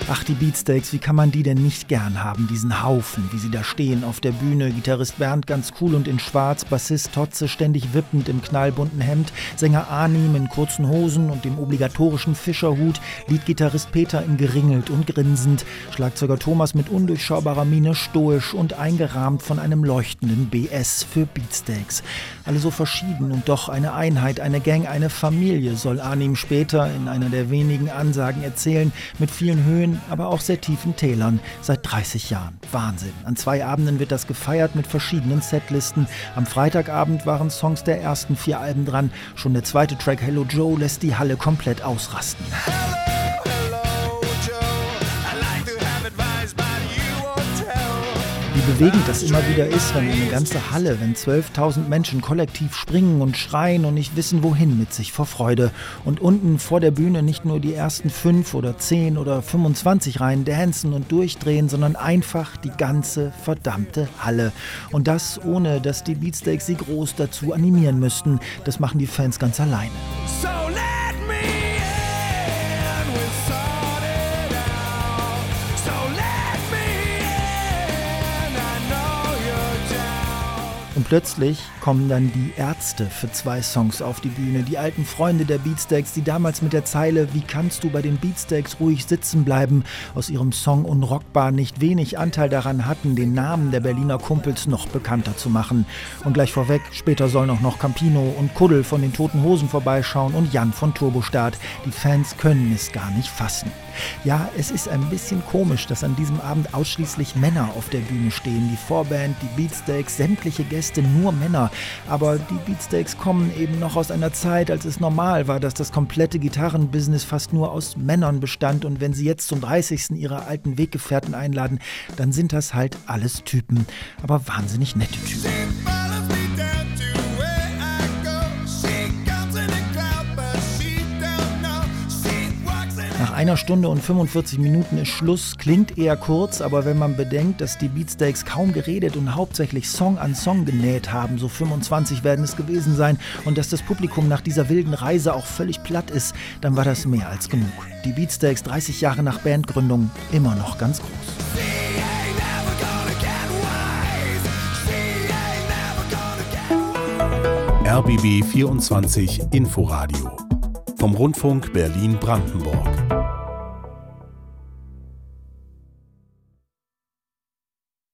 Ach, die Beatsteaks, wie kann man die denn nicht gern haben, diesen Haufen, wie sie da stehen auf der Bühne. Gitarrist Bernd ganz cool und in schwarz, Bassist Totze ständig wippend im knallbunten Hemd, Sänger Arnim in kurzen Hosen und dem obligatorischen Fischerhut, Leadgitarrist Peter in geringelt und grinsend, Schlagzeuger Thomas mit undurchschaubarer Miene stoisch und eingerahmt von einem leuchtenden BS für Beatsteaks. Alle so verschieden und doch eine Einheit, eine Gang, eine Familie, soll Arnim später in einer der wenigen Ansagen erzählen, mit vielen Höhen, aber auch sehr tiefen Tälern, seit 30 Jahren. Wahnsinn. An 2 Abenden wird das gefeiert mit verschiedenen Setlisten. Am Freitagabend waren Songs der ersten 4 Alben dran. Schon der zweite Track Hello Joe lässt die Halle komplett ausrasten. Wie bewegend das immer wieder ist, wenn eine ganze Halle, wenn 12.000 Menschen kollektiv springen und schreien und nicht wissen, wohin mit sich vor Freude. Und unten vor der Bühne nicht nur die ersten 5 oder 10 oder 25 Reihen dancen und durchdrehen, sondern einfach die ganze verdammte Halle. Und das ohne, dass die Beatsteaks sie groß dazu animieren müssten. Das machen die Fans ganz alleine. Und plötzlich kommen dann die Ärzte für 2 Songs auf die Bühne. Die alten Freunde der Beatsteaks, die damals mit der Zeile "Wie kannst du bei den Beatsteaks ruhig sitzen bleiben?" aus ihrem Song Unrockbar nicht wenig Anteil daran hatten, den Namen der Berliner Kumpels noch bekannter zu machen. Und gleich vorweg, später sollen auch noch Campino und Kuddel von den Toten Hosen vorbeischauen und Jan von Turbostart. Die Fans können es gar nicht fassen. Ja, es ist ein bisschen komisch, dass an diesem Abend ausschließlich Männer auf der Bühne stehen. Die Vorband, die Beatsteaks, sämtliche Gäste, nur Männer. Aber die Beatsteaks kommen eben noch aus einer Zeit, als es normal war, dass das komplette Gitarrenbusiness fast nur aus Männern bestand. Und wenn sie jetzt zum 30. ihre alten Weggefährten einladen, dann sind das halt alles Typen. Aber wahnsinnig nette Typen. Nach 1 Stunde und 45 Minuten ist Schluss, klingt eher kurz, aber wenn man bedenkt, dass die Beatsteaks kaum geredet und hauptsächlich Song an Song genäht haben, so 25 werden es gewesen sein, und dass das Publikum nach dieser wilden Reise auch völlig platt ist, dann war das mehr als genug. Die Beatsteaks 30 Jahre nach Bandgründung immer noch ganz groß. RBB 24 Inforadio vom Rundfunk Berlin-Brandenburg.